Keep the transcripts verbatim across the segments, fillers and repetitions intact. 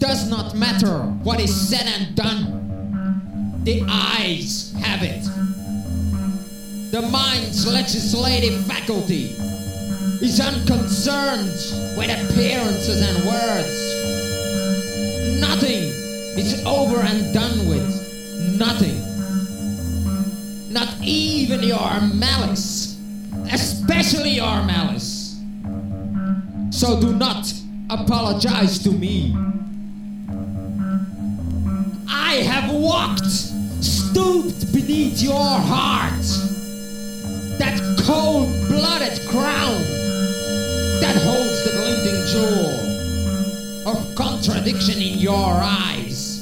does not matter what is said and done. The eyes have it. The mind's legislative faculty is unconcerned with appearances and words. Nothing is over and done with. Nothing. Not even your malice, especially your malice. So do not apologize to me. I have walked, stooped beneath your heart, that cold-blooded crown that holds the glinting jewel of contradiction in your eyes.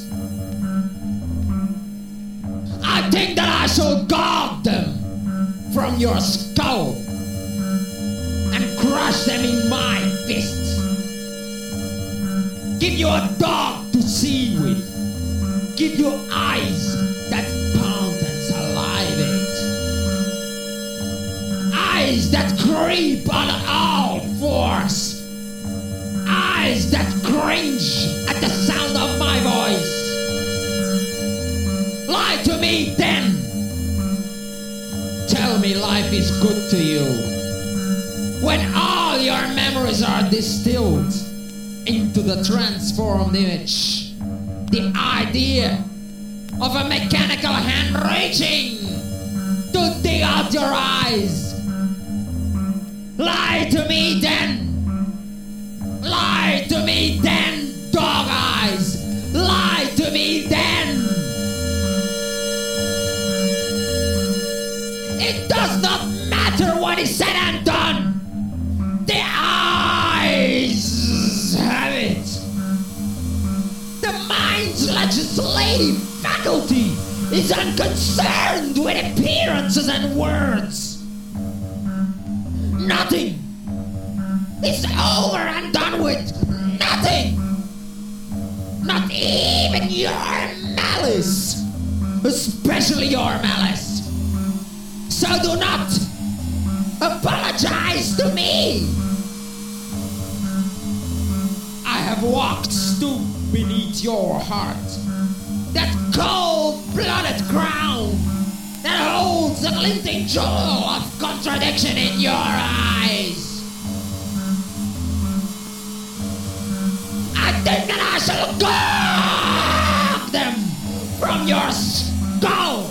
I think that I shall gouge them from your skull and crush them in my fists. Give you a dog to see with. Give you eyes that pound and salivate. Eyes that creep on all fours. Eyes that cringe at the sound of my voice. Lie to me then. Tell me life is good to you. When all your memories are distilled into the transformed image, the idea of a mechanical hand reaching to dig out your eyes. Lie to me then. Lie to me then, dog eyes. Lie to me then. It does not matter what is said and done. The eyes have it. The mind's legislative faculty is unconcerned with appearances and words. Nothing is over and done with. Nothing. Not even your malice. Especially your malice. So do not apologize to me. I have walked stooped beneath your heart, that cold-blooded crown that holds the glinting jewel of contradiction in your eyes. I think that I shall gouge them from your skull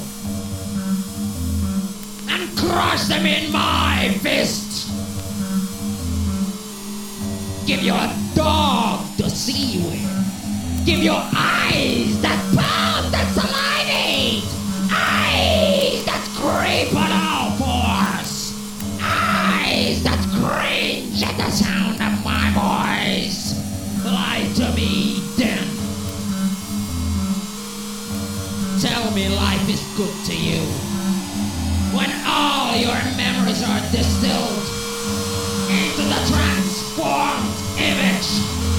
and crush them in my fist. Give you a dog to see with. Give you eyes that pound and salivate. Eyes that creep on all fours. Eyes that cringe at the sound of my voice. Lie to me then. Tell me life is good to you. When all your memories are distilled into the transformed image